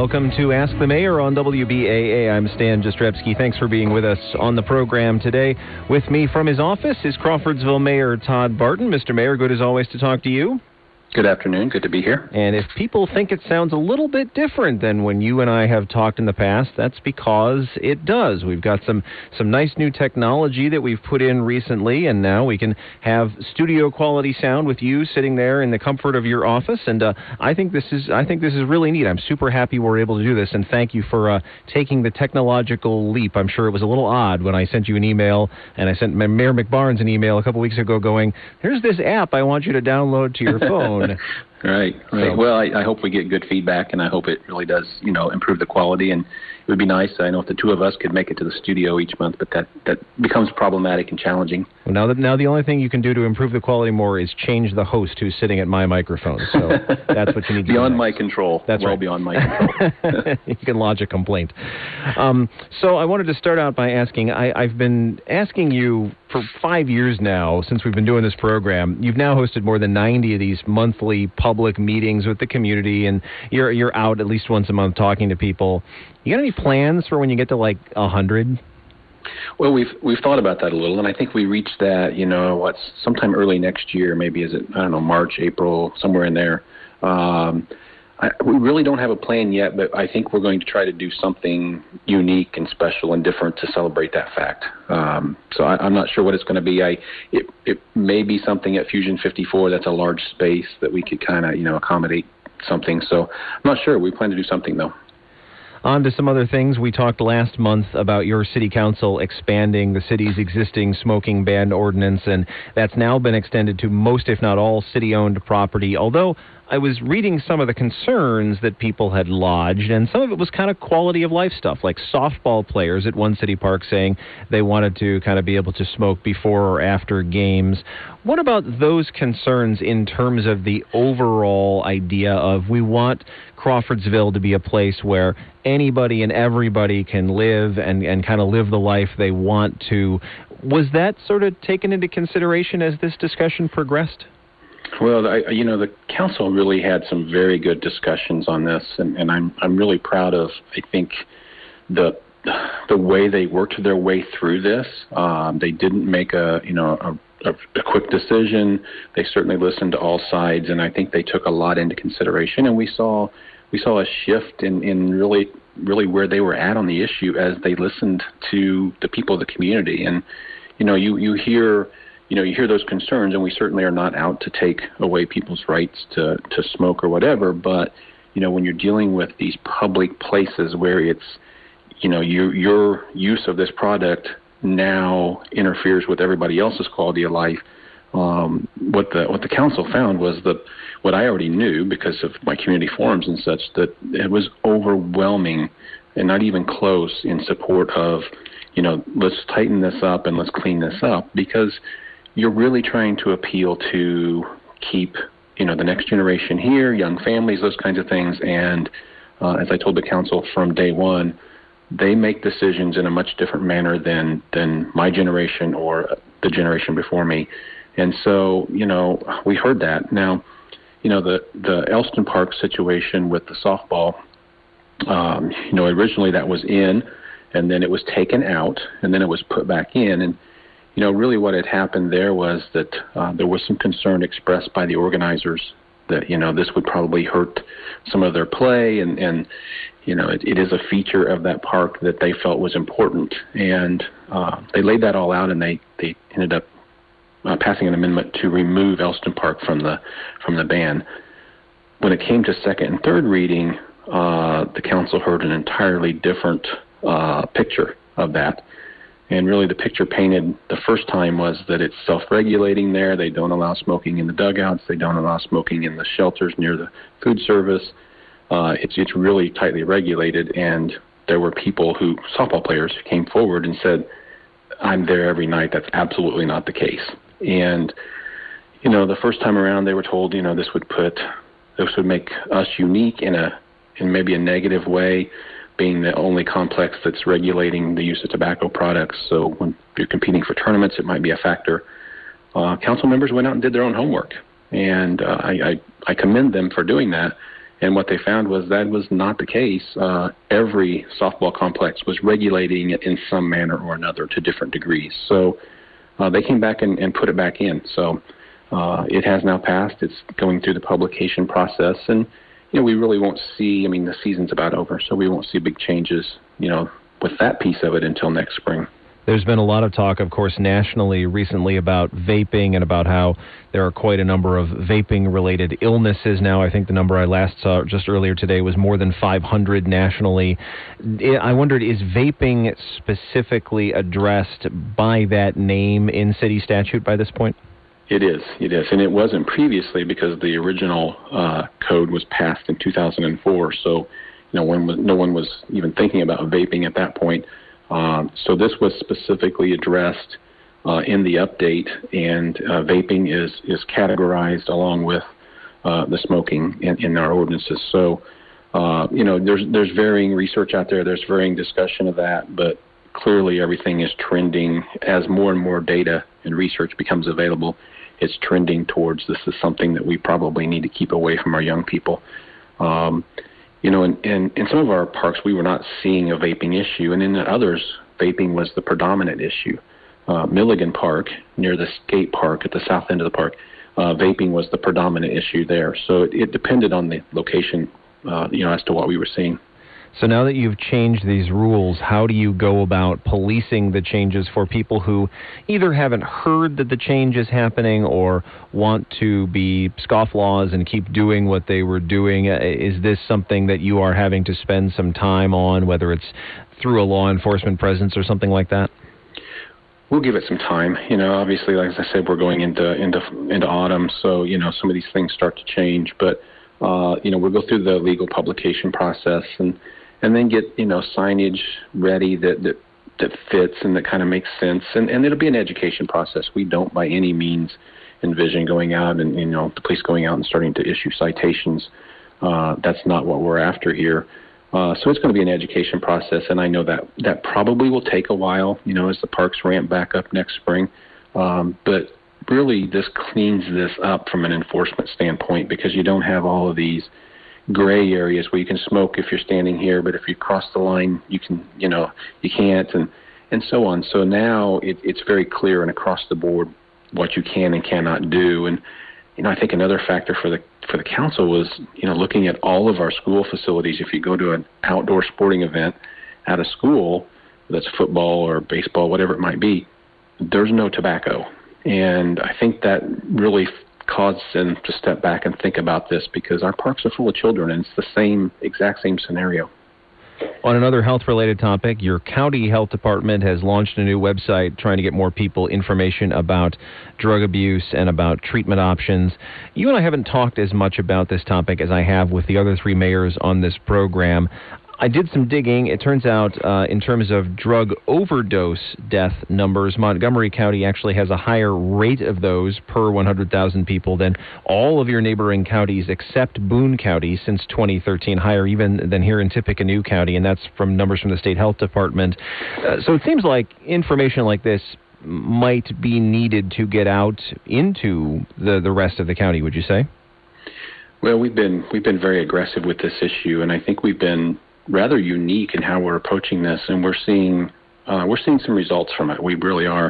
Welcome to Ask the Mayor on WBAA. I'm Stan Jastrzebski. Thanks for being with us on the program today. With me from his office is Crawfordsville Mayor Todd Barton. Mr. Mayor, good as always to talk to you. Good afternoon. Good to be here. And if people think it sounds a little bit different than when you and I have talked in the past, that's because it does. We've got some nice new technology that we've put in recently, and now we can have studio quality sound with you sitting there in the comfort of your office. And I think this is really neat. I'm super happy we're able to do this, and thank you for taking the technological leap. I'm sure it was a little odd when I sent you an email, and I sent Mayor McBarnes an email a couple weeks ago going, "Here's this app I want you to download to your phone." Right. So, well, I hope we get good feedback, and I hope it really does, improve the quality. And it would be nice, I know, if the two of us could make it to the studio each month, but that becomes problematic and challenging. Well, now the only thing you can do to improve the quality more is change the host who's sitting at my microphone. So that's what you need to do. Beyond my control. That's right. Beyond my control. You can lodge a complaint. So I wanted to start out by asking, I've been asking you for 5 years now, since we've been doing this program. You've now hosted more than 90 of these monthly public meetings with the community, and you're out at least once a month talking to people. You got any plans for when you get to like 100? Well, we've thought about that a little, and I think we reached that, sometime early next year, maybe March, April, somewhere in there. We really don't have a plan yet, but I think we're going to try to do something unique and special and different to celebrate that fact. So I'm not sure what it's going to be. It may be something at Fusion 54 that's a large space that we could kind of, accommodate something. So I'm not sure. We plan to do something, though. On to some other things. We talked last month about your city council expanding the city's existing smoking ban ordinance, and that's now been extended to most, if not all, city-owned property. Although I was reading some of the concerns that people had lodged, and some of it was kind of quality of life stuff, like softball players at one city park saying they wanted to kind of be able to smoke before or after games. What about those concerns in terms of the overall idea of we want Crawfordsville to be a place where anybody and everybody can live and kind of live the life they want to? Was that sort of taken into consideration as this discussion progressed? Well, the council really had some very good discussions on this, and I'm really proud of, I think, the way they worked their way through this. They didn't make a quick decision. They certainly listened to all sides, and I think they took a lot into consideration. And we saw a shift in really where they were at on the issue as they listened to the people of the community. And you hear those concerns, and we certainly are not out to take away people's rights to smoke or whatever. But when you're dealing with these public places where it's your use of this product now interferes with everybody else's quality of life. What the council found was what I already knew because of my community forums and such, that it was overwhelming and not even close in support of, let's tighten this up and let's clean this up, because you're really trying to appeal to keep, the next generation here, young families, those kinds of things. And as I told the council from day one, they make decisions in a much different manner than my generation or the generation before me. And so, we heard that. Now, the Elston Park situation with the softball, originally that was in, and then it was taken out, and then it was put back in. And, really what had happened there was that there was some concern expressed by the organizers that, this would probably hurt some of their play, and it is a feature of that park that they felt was important. And they laid that all out, and they ended up passing an amendment to remove Elston Park from the ban. When it came to second and third reading, the council heard an entirely different picture of that. And really the picture painted the first time was that it's self-regulating there. They don't allow smoking in the dugouts. They don't allow smoking in the shelters near the food service. It's really tightly regulated, and there were softball players who came forward and said, I'm there every night. That's absolutely not the case. And, the first time around they were told, this would make us unique in maybe a negative way, being the only complex that's regulating the use of tobacco products. So when you're competing for tournaments, it might be a factor. Council members went out and did their own homework, and I commend them for doing that. And what they found was that was not the case. Every softball complex was regulating it in some manner or another to different degrees. So they came back and put it back in. So it has now passed. It's going through the publication process. And, we really won't see, the season's about over, so we won't see big changes, with that piece of it until next spring. There's been a lot of talk, of course, nationally recently about vaping and about how there are quite a number of vaping-related illnesses now. I think the number I last saw just earlier today was more than 500 nationally. I wondered, is vaping specifically addressed by that name in city statute by this point? It is, and it wasn't previously because the original code was passed in 2004, so no one was even thinking about vaping at that point. So this was specifically addressed in the update, and vaping is categorized along with the smoking in our ordinances. So, there's varying research out there. There's varying discussion of that, but clearly everything is trending as more and more data and research becomes available. It's trending towards this is something that we probably need to keep away from our young people. In some of our parks, we were not seeing a vaping issue, and in others, vaping was the predominant issue. Milligan Park, near the skate park at the south end of the park, vaping was the predominant issue there. So it depended on the location, as to what we were seeing. So now that you've changed these rules, how do you go about policing the changes for people who either haven't heard that the change is happening or want to be scofflaws and keep doing what they were doing? Is this something that you are having to spend some time on, whether it's through a law enforcement presence or something like that? We'll give it some time. Obviously, like I said, we're going into autumn, so, some of these things start to change. But, we'll go through the legal publication process and then get, signage ready that fits and that kind of makes sense. And it'll be an education process. We don't by any means envision going out and, the police going out and starting to issue citations. That's not what we're after here. So it's going to be an education process, and I know that probably will take a while, as the parks ramp back up next spring. But really, this cleans this up from an enforcement standpoint because you don't have all of these gray areas where you can smoke if you're standing here, but if you cross the line, you can, you can't, and so on. So now it's very clear and across the board what you can and cannot do. And I think another factor for the council was looking at all of our school facilities. If you go to an outdoor sporting event at a school, that's football or baseball, whatever it might be, there's no tobacco, and I think that really caused them to step back and think about this because our parks are full of children, and it's the exact same scenario. On another health-related topic, your county health department has launched a new website trying to get more people information about drug abuse and about treatment options. You and I haven't talked as much about this topic as I have with the other three mayors on this program. I did some digging. It turns out in terms of drug overdose death numbers, Montgomery County actually has a higher rate of those per 100,000 people than all of your neighboring counties except Boone County since 2013, higher even than here in Tippecanoe County, and that's from numbers from the State Health Department. So it seems like information like this might be needed to get out into the rest of the county, would you say? Well, we've been very aggressive with this issue, and I think we've been rather unique in how we're approaching this, and we're seeing some results from it. We really are.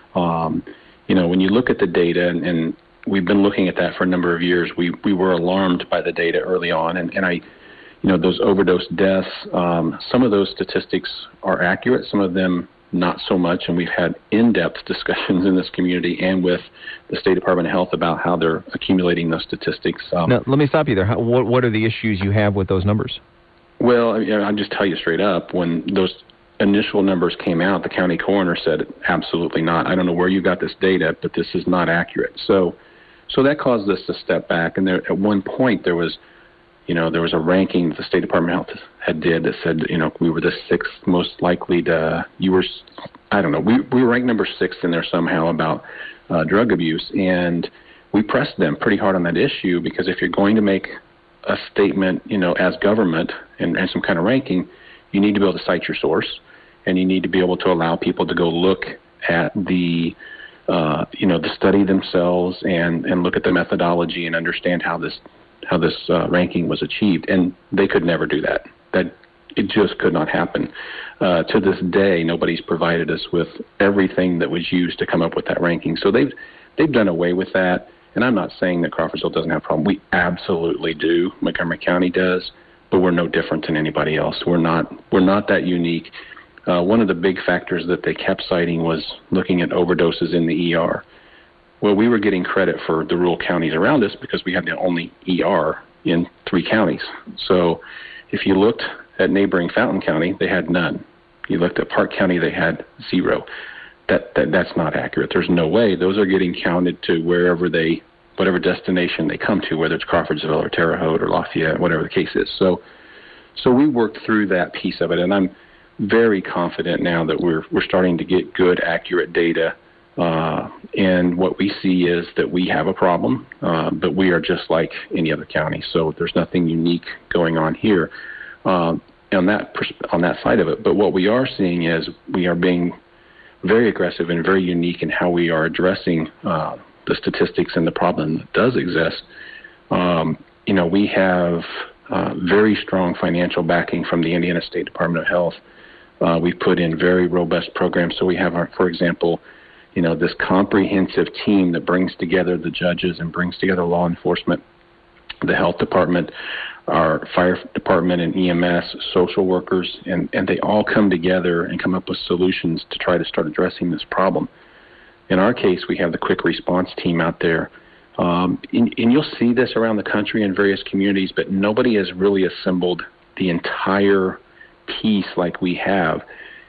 When you look at the data, and we've been looking at that for a number of years, we were alarmed by the data early on, and those overdose deaths, some of those statistics are accurate, some of them not so much, and we've had in-depth discussions in this community and with the State Department of Health about how they're accumulating those statistics. Now, let me stop you there. What are the issues you have with those numbers? Well, I'll just tell you straight up, when those initial numbers came out, the county coroner said, absolutely not. I don't know where you got this data, but this is not accurate. So that caused us to step back. And at one point, there was a ranking the State Department of Health did that said, we were the sixth most likely to, we were ranked number 6 in there somehow about drug abuse. And we pressed them pretty hard on that issue because if you're going to make a statement, as government and some kind of ranking, you need to be able to cite your source, and you need to be able to allow people to go look at the study themselves and look at the methodology and understand how ranking was achieved, and they could never do that. It just could not happen. To this day, nobody's provided us with everything that was used to come up with that ranking. So they've done away with that. And I'm not saying that Crawfordsville doesn't have a problem. We absolutely do. Montgomery County does, but we're no different than anybody else. We're not that unique. One of the big factors that they kept citing was looking at overdoses in the ER. Well, we were getting credit for the rural counties around us because we had the only ER in 3 counties. So if you looked at neighboring Fountain County, they had none. You looked at Park County, they had 0. That's not accurate. There's no way. Those are getting counted to whatever destination they come to, whether it's Crawfordsville or Terre Haute or Lafayette, whatever the case is. So we worked through that piece of it, and I'm very confident now that we're starting to get good, accurate data. And what we see is that we have a problem, but we are just like any other county. So there's nothing unique going on here on that side of it. But what we are seeing is we are being very aggressive and very unique in how we are addressing the statistics and the problem that does exist. We have very strong financial backing from the Indiana State Department of Health. We've put in very robust programs. So we have, for example, this comprehensive team that brings together the judges and brings together law enforcement, the health department, our fire department and EMS, social workers, and they all come together and come up with solutions to try to start addressing this problem. In our case, we have the quick response team out there. And you'll see this around the country in various communities, but nobody has really assembled the entire piece like we have.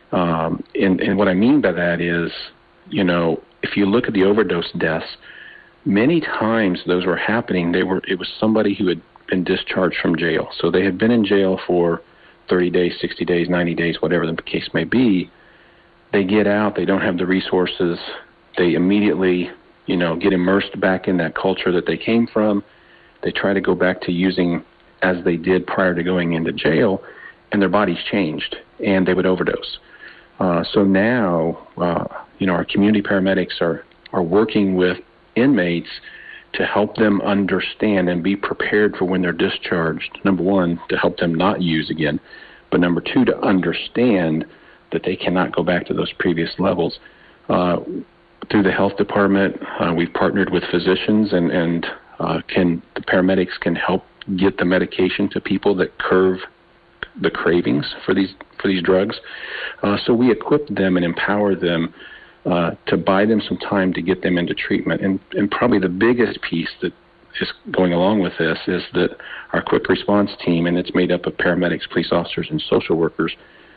And what I mean by that is, if you look at the overdose deaths, many times those were happening. It was somebody who had been discharged from jail. So they had been in jail for 30 days, 60 days, 90 days, whatever the case may be. They get out, they don't have the resources. They immediately, get immersed back in that culture that they came from. They try to go back to using as they did prior to going into jail, and their bodies changed, and they would overdose. So now, our community paramedics are working with inmates to help them understand and be prepared for when they're discharged. Number one, to help them not use again, but number two, to understand that they cannot go back to those previous levels. Through the health department, we've partnered with physicians, and the paramedics can help get the medication to people that curb the cravings for these drugs. So we equip them and empower them to buy them some time to get them into treatment. And probably the biggest piece that is going along with this is that our quick response team, and it's made up of paramedics, police officers, and social workers,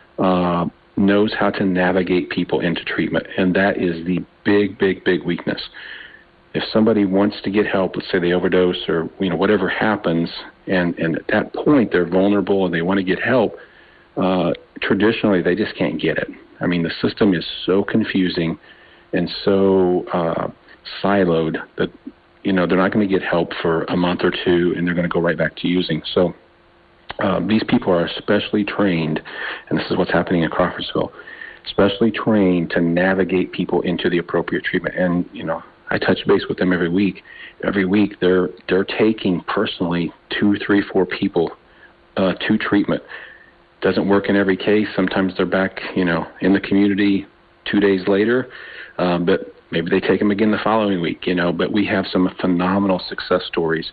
knows how to navigate people into treatment. And that is the big weakness. If somebody wants to get help, let's say they overdose or whatever happens, and at that point they're vulnerable and they want to get help, traditionally they just can't get it. I mean, the system is so confusing and so siloed that they're not going to get help for a month or two, and they're going to go right back to using. So these people are especially trained, and this is what's happening in Crawfordsville, especially trained to navigate people into the appropriate treatment. And I touch base with them every week. Every week they're taking personally 2, 3, 4 people to treatment. Doesn't work in every case. Sometimes they're back, in the community 2 days later, but maybe they take them again the following week, But we have some phenomenal success stories,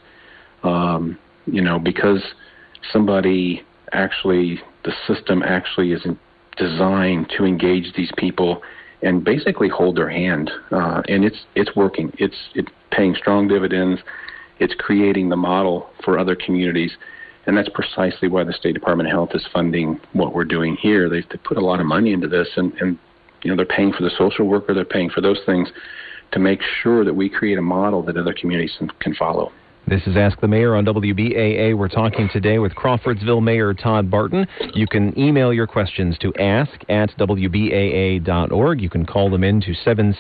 because the system actually is designed to engage these people and basically hold their hand, and it's working. It's paying strong dividends. It's creating the model for other communities. And that's precisely why the State Department of Health is funding what we're doing here. They put a lot of money into this, and they're paying for the social worker, they're paying for those things to make sure that we create a model that other communities can follow. This is Ask the Mayor on WBAA. We're talking today with Crawfordsville Mayor Todd Barton. You can email your questions to ask@wbaa.org. You can call them in to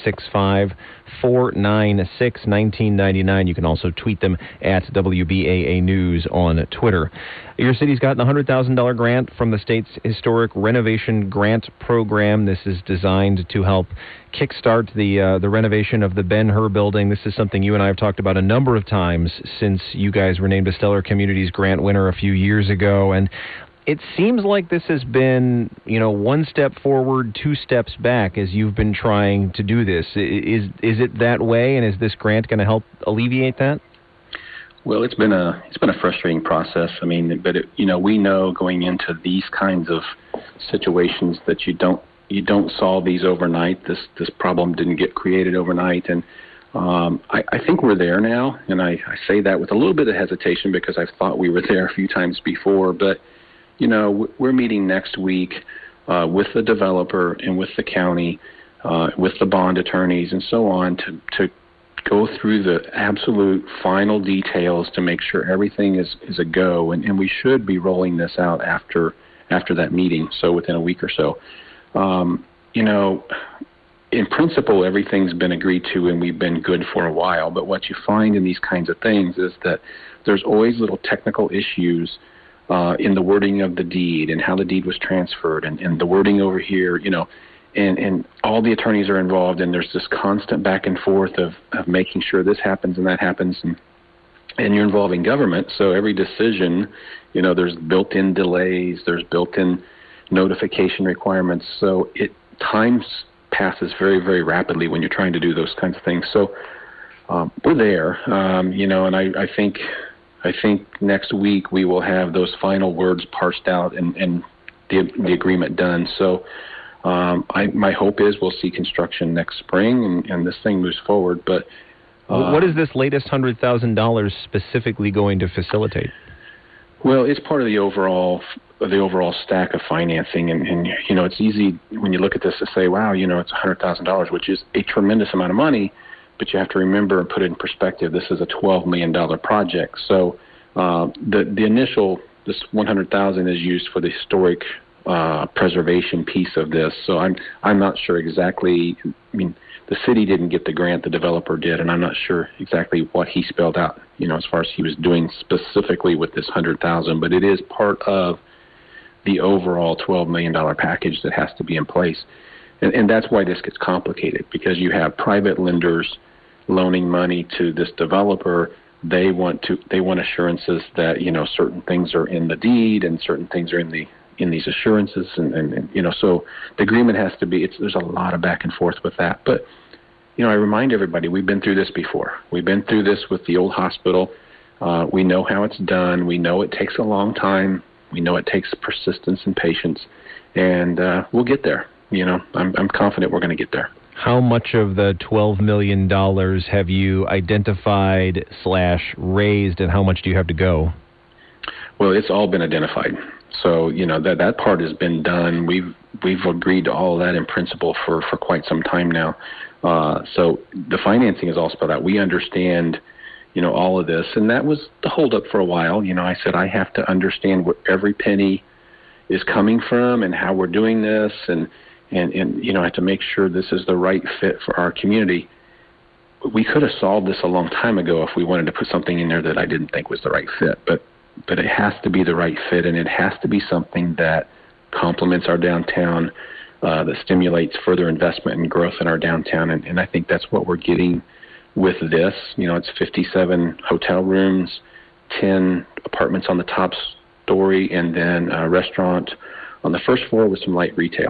765-496-1999. You can also tweet them at WBAA News on Twitter. Your city's gotten a $100,000 grant from the state's Historic Renovation Grant Program. This is designed to help kickstart the renovation of the Ben-Hur building. This is something you and I have talked about a number of times since you guys were named a Stellar Communities Grant winner a few years ago. And it seems like this has been, one step forward, two steps back as you've been trying to do this. Is it that way, and is this grant going to help alleviate that? Well, it's been a frustrating process. I mean, but we know going into these kinds of situations that you don't solve these overnight. This problem didn't get created overnight, and I think we're there now. And I say that with a little bit of hesitation because I've thought we were there a few times before. But we're meeting next week with the developer and with the county, with the bond attorneys and so on to go through the absolute final details to make sure everything is a go. And we should be rolling this out after that meeting, so within a week or so. In principle, everything's been agreed to and we've been good for a while. But what you find in these kinds of things is that there's always little technical issues in the wording of the deed and how the deed was transferred and the wording over here, and all the attorneys are involved, and there's this constant back and forth of making sure this happens and that happens, and you're involving government, so every decision, there's built-in delays, there's built-in notification requirements, so time passes very, very rapidly when you're trying to do those kinds of things. So we're there, and I think next week we will have those final words parsed out and the agreement done. So my hope is we'll see construction next spring and this thing moves forward. But what is this latest $100,000 specifically going to facilitate? Well, it's part of the overall stack of financing, and it's easy when you look at this to say, wow, it's $100,000, which is a tremendous amount of money. But you have to remember and put it in perspective, this is a $12 million project. So the initial, this $100,000 is used for the historic preservation piece of this. So I'm not sure exactly. I mean, the city didn't get the grant, the developer did, and I'm not sure exactly what he spelled out, as far as he was doing specifically with this $100,000. But it is part of the overall $12 million package that has to be in place. And that's why this gets complicated, because you have private lenders loaning money to this developer. They want assurances that certain things are in the deed and certain things are in these assurances, and so the agreement has to be. There's a lot of back and forth with that. But I remind everybody, we've been through this before. We've been through this with the old hospital. We know how it's done. We know it takes a long time. We know it takes persistence and patience, and we'll get there. I'm confident we're going to get there. How much of the $12 million have you identified / raised, and how much do you have to go? Well, it's all been identified. So, that part has been done. We've agreed to all of that in principle for quite some time now. So the financing is all spelled out. We understand, all of this. And that was the holdup for a while. I said I have to understand where every penny is coming from and how we're doing this, and I have to make sure this is the right fit for our community. We could have solved this a long time ago if we wanted to put something in there that I didn't think was the right fit. But it has to be the right fit, and it has to be something that complements our downtown, that stimulates further investment and growth in our downtown. And I think that's what we're getting with this. It's 57 hotel rooms, 10 apartments on the top story, and then a restaurant on the first floor with some light retail.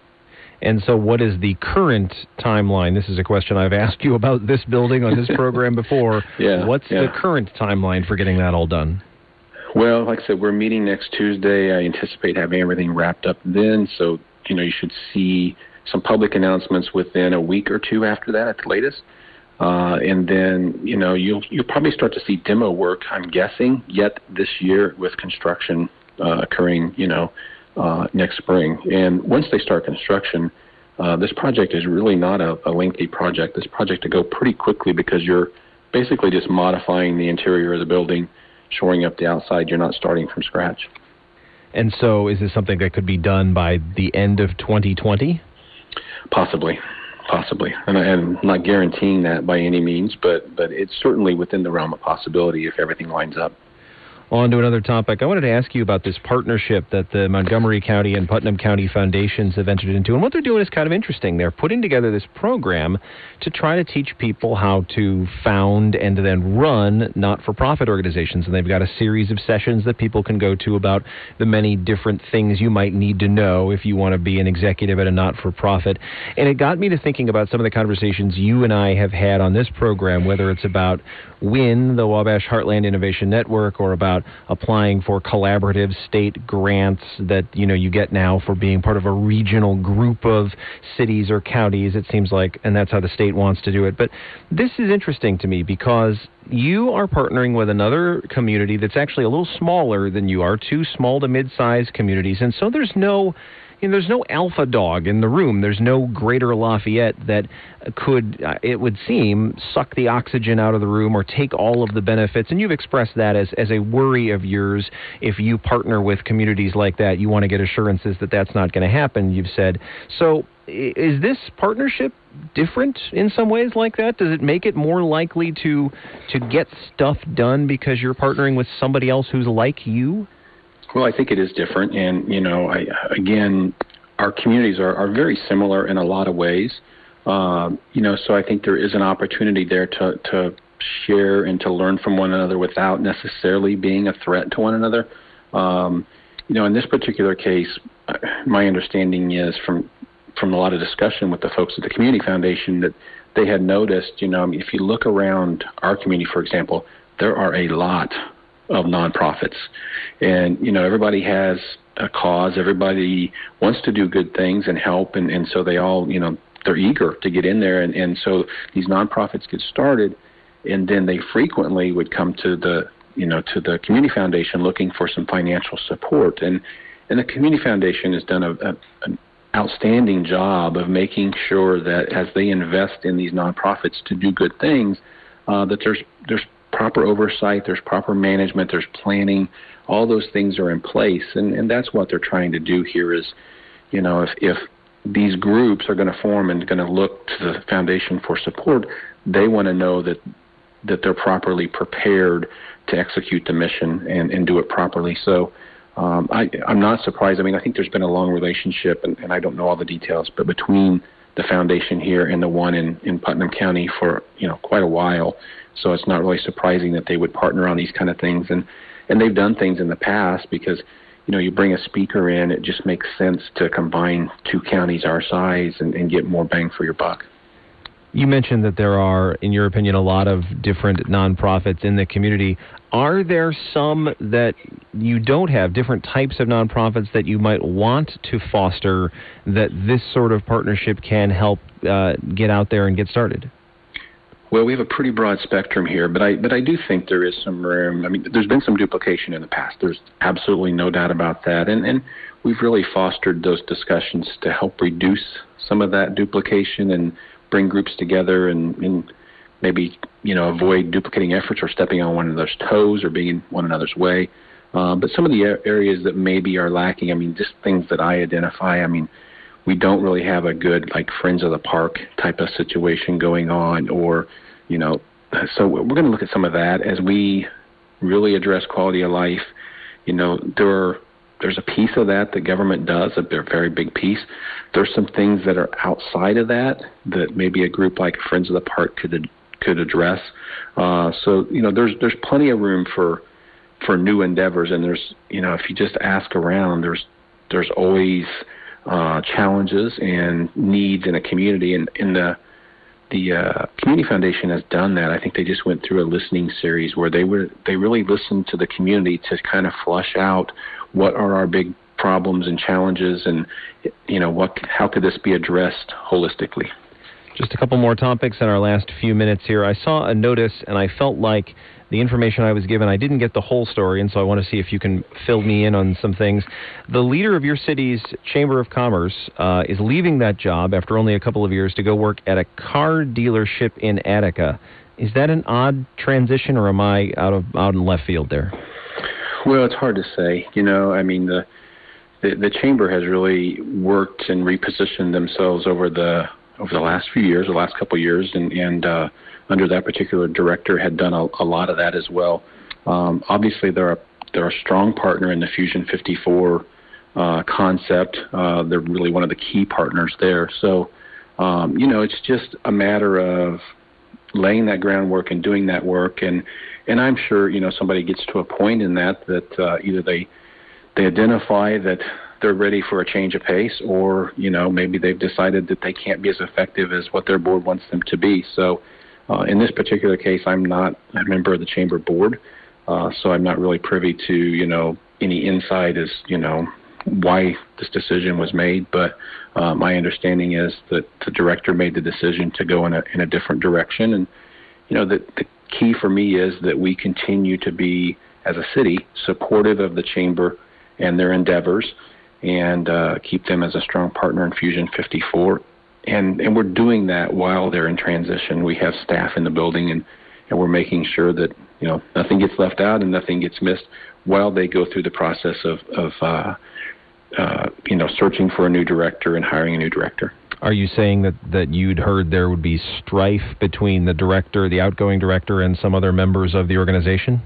And so what is the current timeline? This is a question I've asked you about this building on this program before. What's the current timeline for getting that all done? Well, like I said, we're meeting next Tuesday. I anticipate having everything wrapped up then. So, you should see some public announcements within a week or two after that at the latest. And then, you'll probably start to see demo work, I'm guessing, yet this year with construction occurring, next spring. And once they start construction, this project is really not a lengthy project. This project to go pretty quickly because you're basically just modifying the interior of the building, shoring up the outside. You're not starting from scratch. And so is this something that could be done by the end of 2020? Possibly. And I'm not guaranteeing that by any means, but it's certainly within the realm of possibility if everything lines up. On to another topic. I wanted to ask you about this partnership that the Montgomery County and Putnam County Foundations have entered into. And what they're doing is kind of interesting. They're putting together this program to try to teach people how to found and then run not-for-profit organizations. And they've got a series of sessions that people can go to about the many different things you might need to know if you want to be an executive at a not-for-profit. And it got me to thinking about some of the conversations you and I have had on this program, whether it's about WIN, the Wabash Heartland Innovation Network, or about applying for collaborative state grants that you get now for being part of a regional group of cities or counties, it seems like, and that's how the state wants to do it. But this is interesting to me because you are partnering with another community that's actually a little smaller than you are, two small to mid-sized communities, and so there's no alpha dog in the room. There's no Greater Lafayette that could, it would seem, suck the oxygen out of the room or take all of the benefits. And you've expressed that as a worry of yours. If you partner with communities like that, you want to get assurances that that's not going to happen, you've said. So is this partnership different in some ways like that? Does it make it more likely to get stuff done because you're partnering with somebody else who's like you? Well, I think it is different, and again, our communities are very similar in a lot of ways. So I think there is an opportunity there to share and to learn from one another without necessarily being a threat to one another. In this particular case, my understanding is from a lot of discussion with the folks at the Community Foundation that they had noticed. If you look around our community, for example, there are a lot of nonprofits, and everybody has a cause. Everybody wants to do good things and help, and so they all they're eager to get in there, and so these nonprofits get started, and then they frequently would come to the Community Foundation looking for some financial support, and the Community Foundation has done an outstanding job of making sure that as they invest in these nonprofits to do good things, that there's proper oversight, there's proper management, there's planning, all those things are in place, and that's what they're trying to do here is, if these groups are going to form and going to look to the foundation for support, they want to know that they're properly prepared to execute the mission and do it properly. So I'm not surprised. I think there's been a long relationship, and I don't know all the details, but between the foundation here and the one in Putnam County for quite a while. So it's not really surprising that they would partner on these kind of things. And they've done things in the past because, you bring a speaker in, it just makes sense to combine two counties our size and get more bang for your buck. You mentioned that there are, in your opinion, a lot of different nonprofits in the community. Are there some that you don't have, different types of nonprofits that you might want to foster that this sort of partnership can help get out there and get started? Well, we have a pretty broad spectrum here, but I do think there is some room. There's been some duplication in the past. There's absolutely no doubt about that. And we've really fostered those discussions to help reduce some of that duplication and bring groups together and maybe, avoid duplicating efforts or stepping on one another's toes or being in one another's way. But some of the areas that maybe are lacking, just things that I identify, we don't really have a good, Friends of the Park type of situation going on, or, so we're going to look at some of that as we really address quality of life. There's a piece of that the government does, a very big piece. There's some things that are outside of that maybe a group like Friends of the Park could address. So there's plenty of room for new endeavors, and there's if you just ask around, there's always challenges and needs in a community, and the Community Foundation has done that. I think they just went through a listening series where they really listened to the community to kind of flush out what are our big problems and challenges, and how could this be addressed holistically. Just a couple more topics in our last few minutes here. I saw a notice, and I felt like the information I was given, I didn't get the whole story, and so I want to see if you can fill me in on some things. The leader of your city's Chamber of Commerce is leaving that job after only a couple of years to go work at a car dealership in Attica. Is that an odd transition, or am I out in left field there? Well, it's hard to say. The Chamber has really worked and repositioned themselves over the last few years, the last couple of years, and under that particular director had done a lot of that as well. Obviously, there are They're a strong partner in the Fusion 54 concept. They're really one of the key partners there. So, it's just a matter of laying that groundwork and doing that work. And I'm sure, somebody gets to a point in that either they identify that they're ready for a change of pace, or, maybe they've decided that they can't be as effective as what their board wants them to be. So in this particular case, I'm not a member of the chamber board, so I'm not really privy to, any insight as, why this decision was made. But my understanding is that the director made the decision to go in a different direction. And, the key for me is that we continue to be, as a city, supportive of the chamber and their endeavors, and keep them as a strong partner in Fusion 54. And we're doing that while they're in transition. We have staff in the building, and we're making sure that, nothing gets left out and nothing gets missed while they go through the process of searching for a new director and hiring a new director. Are you saying that you'd heard there would be strife between the outgoing director, and some other members of the organization?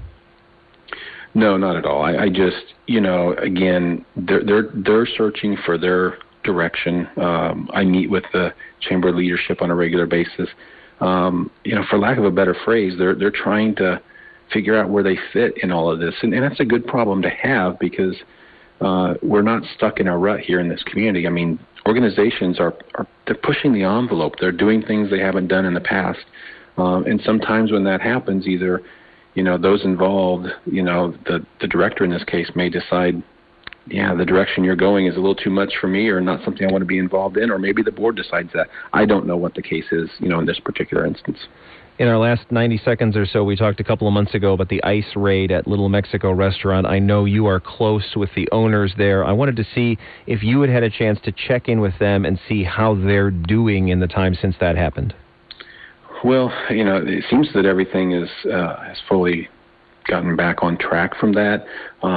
No, not at all. I just, again, they're searching for their direction. I meet with the chamber leadership on a regular basis. For lack of a better phrase, they're trying to figure out where they fit in all of this, and that's a good problem to have, because we're not stuck in a rut here in this community. I mean, organizations they're pushing the envelope. They're doing things they haven't done in the past, and sometimes when that happens, either those involved, the director in this case may decide, the direction you're going is a little too much for me, or not something I want to be involved in, or maybe the board decides that. I don't know what the case is, in this particular instance. In our last 90 seconds or so, we talked a couple of months ago about the ice raid at Little Mexico restaurant. I know you are close with the owners there. I wanted to see if you had a chance to check in with them and see how they're doing in the time since that happened. Well, it seems that everything has fully gotten back on track from that.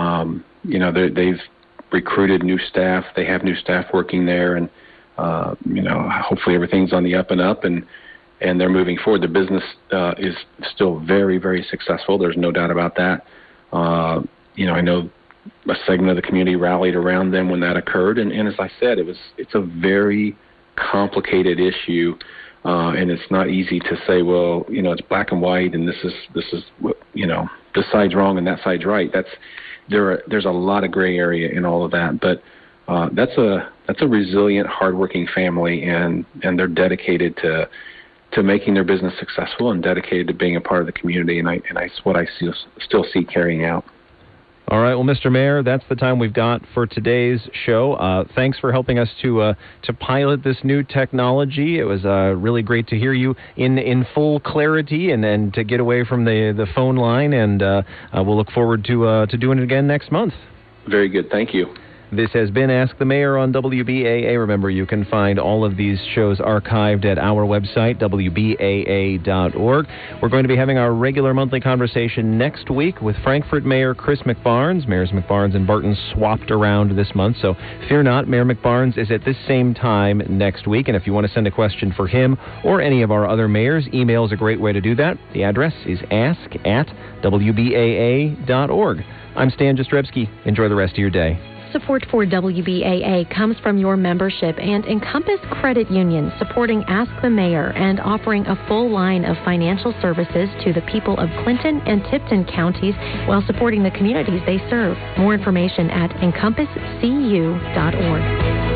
They've recruited new staff. They have new staff working there, and hopefully everything's on the up and up, and they're moving forward. The business is still very, very successful. There's no doubt about that. I know a segment of the community rallied around them when that occurred, and as I said, it's a very complicated issue. And it's not easy to say, well, it's black and white, and this is this side's wrong and that side's right. There's a lot of gray area in all of that, but that's a resilient, hardworking family, and they're dedicated to making their business successful, and dedicated to being a part of the community, and that's what I still see carrying out. All right, well, Mr. Mayor, that's the time we've got for today's show. Thanks for helping us to pilot this new technology. It was really great to hear you in full clarity, and to get away from the phone line, and we'll look forward to doing it again next month. Very good. Thank you. This has been Ask the Mayor on WBAA. Remember, you can find all of these shows archived at our website, WBAA.org. We're going to be having our regular monthly conversation next week with Frankfort Mayor Chris McBarnes. Mayors McBarnes and Barton swapped around this month, so fear not. Mayor McBarnes is at this same time next week, and if you want to send a question for him or any of our other mayors, email is a great way to do that. The address is ask@WBAA.org. I'm Stan Jastrzebski. Enjoy the rest of your day. Support for WBAA comes from your membership and Encompass Credit Union, supporting Ask the Mayor and offering a full line of financial services to the people of Clinton and Tipton counties while supporting the communities they serve. More information at encompasscu.org.